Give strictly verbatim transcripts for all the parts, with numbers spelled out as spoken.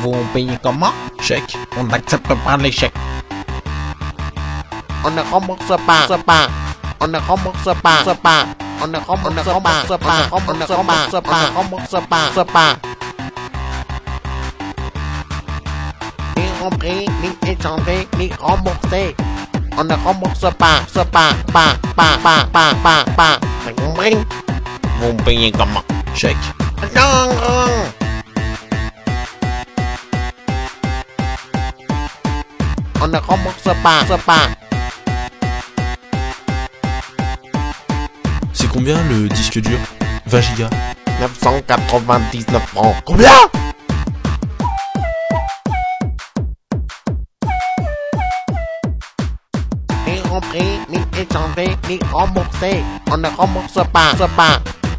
Vous payez comment? Chèque. On n'accepte pas les chèques. On ne rembourse pas, pas. On ne rembourse pas, pas. On ne rembourse pas, pas. On ne rembourse pas, rembourse pas, pas. Ni rempli, ni échangé, ni remboursé. On ne rembourse pas, pas, pas, pas, pas, pas, pas, pas. T'as compris? Vous payez comment? Chèque. Non, non. On ne rembourse pas, pas. C'est combien le disque dur? vingt gigas. neuf cent quatre-vingt-dix-neuf francs. Combien? Ni rempli, ni échangé, ni remboursé. On ne rembourse pas, pas.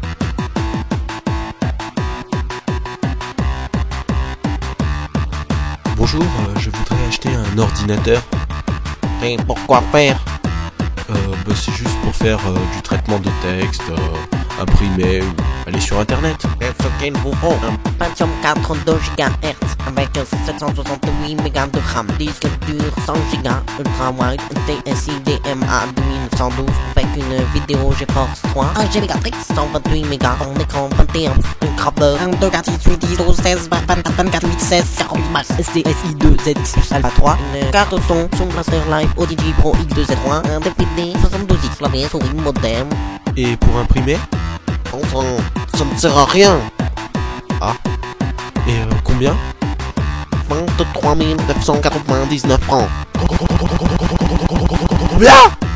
Bonjour, euh, je voudrais acheter un ordinateur. Et pourquoi faire? Euh, bah, c'est juste pour faire euh, du traitement de texte, euh, imprimer ou aller sur internet. Et ce qu'il vous faut? Un Pentium quatre deux gigahertz avec sept cent soixante-huit mégas de RAM, disque dur cent gigas, ultra wide, T S I D M A deux mille neuf cent douze avec une vidéo GeForce trois, un G-Megatrix, cent vingt-huit mégas, en écran vingt et un, un graveur, un deux quatre six huit dix douze seize vingt vingt-quatre vingt-quatre huit seize quarante max, S D S I deux Z plus Alpha trois, une carte son, Sound Blaster Live O D J Pro X deux Z trois, un D V D soixante-douze X, clavier souris modem. Et pour imprimer? Enfin, ça ne sert à rien. Et euh, combien? vingt-trois mille neuf cent quatre-vingt-dix-neuf francs. Combien?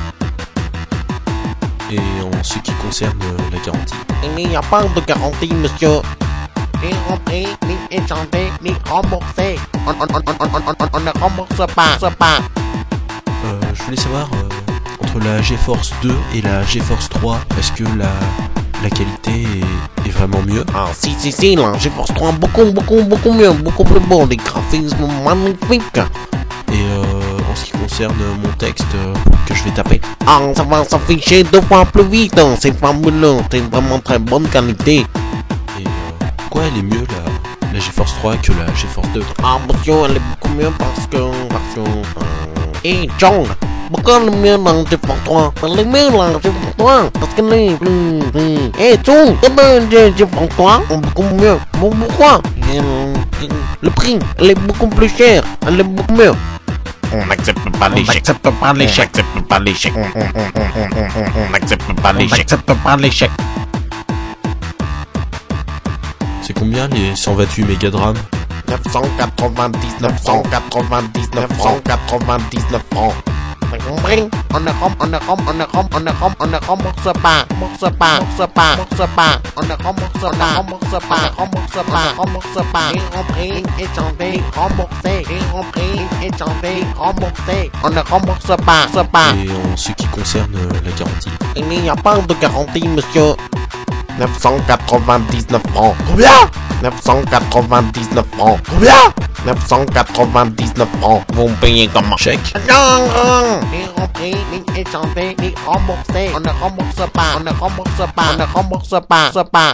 Et en ce qui concerne euh, la garantie? Il n'y a pas de garantie, monsieur. Ni rempli, ni échangé, ni remboursé. On, on, on, on, on, on, on ne rembourse pas, pas. Euh, je voulais savoir, euh, entre la GeForce deux et la GeForce trois, est-ce que la, la qualité est, est vraiment mieux? Ah, si, si, si, là, GeForce trois, beaucoup, beaucoup, beaucoup mieux, beaucoup plus beau, des graphismes magnifiques. Et euh, en ce qui concerne mon texte euh, que je vais taper? Ah, ça va s'afficher deux fois plus vite, hein. C'est fabuleux, c'est vraiment très bonne qualité. Et euh, pourquoi elle est mieux la, la GeForce trois que la GeForce deux? Ah, monsieur, elle est beaucoup mieux parce que... Parce que... Euh, et John, pourquoi elle est mieux dans la GeForce trois? Elle est mieux dans la GeForce trois parce qu'elle est plus... plus... Et tout, et ben, la GeForce trois, est beaucoup mieux. Bon, pourquoi? Euh, le prix, elle est beaucoup plus chère, elle est beaucoup mieux. On n'accepte pas les On chèques. n'accepte pas les On chèques. n'accepte pas les chèques. On- on- on- on- on- on- On n'accepte pas On les chèques. n'accepte pas les chèques. C'est combien les cent vingt-huit mégas de RAM? neuf cent quatre-vingt-dix-neuf, neuf cent quatre-vingt-dix-neuf, neuf cent quatre-vingt-dix-neuf francs. T'as compris? On ne rem, on ne rem, on ne rem, on ne rem, on ne rembourse pas, rembourse pas, rembourse pas, rembourse pas. On ne rembourse pas, rembourse pas, rembourse pas, rembourse pas. Et rempli, échangé, remboursé. Et rempli, échangé, remboursé. On ne rembourse pas, rembourse pas. Et en ce qui concerne euh, la garantie? Il n'y a pas de garantie, monsieur. neuf cent quatre-vingt-dix-neuf francs. Combien? neuf cent quatre-vingt-dix-neuf francs. Combien? neuf cent quatre-vingt-dix-neuf francs. Vous payez comment? Chèque. Non, non. Ni rempli, ni échangé, ni remboursé. On ne rembourse pas, on ne rembourse pas, on ne rembourse pas, pas.